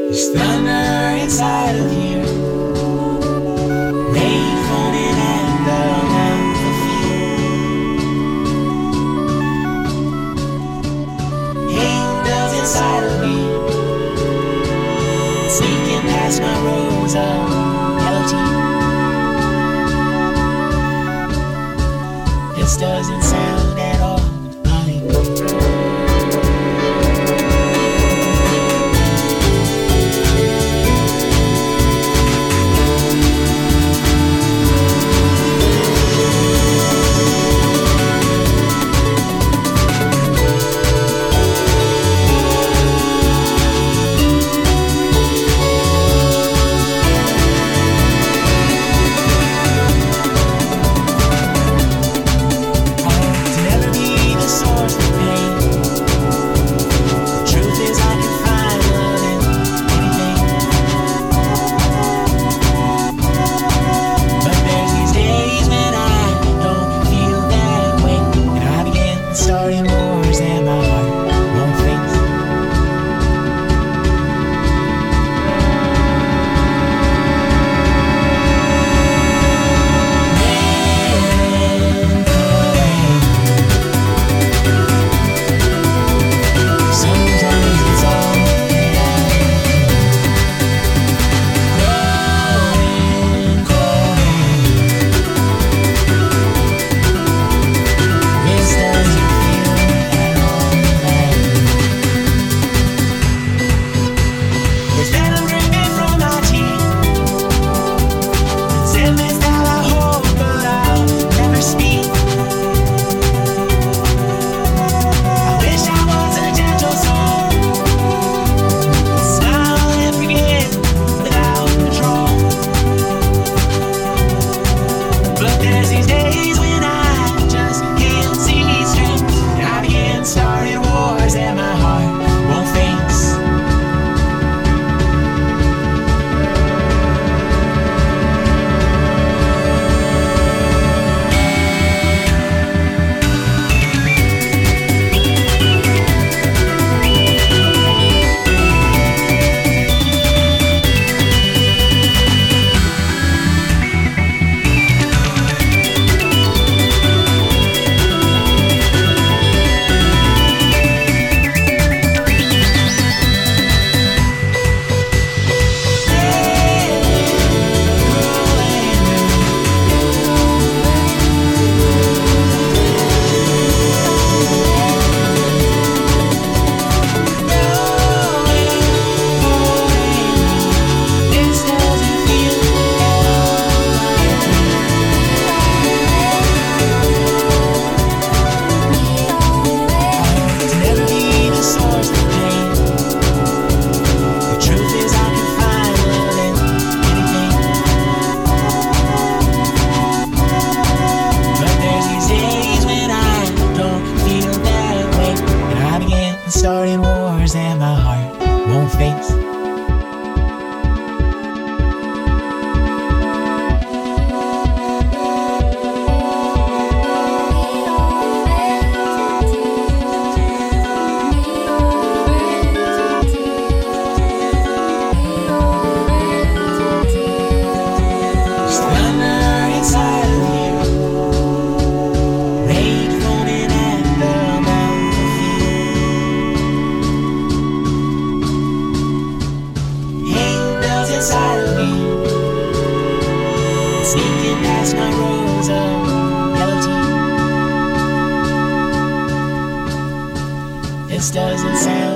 There's thunder inside of you, rain falling and the mouth of fear. Angels inside of me, sneaking past my rows of yellow teeth. This doesn't sound at all funny. Starting wars and my heart won't face. Inside of me, sneaking past my rows of yellow teeth. This doesn't sound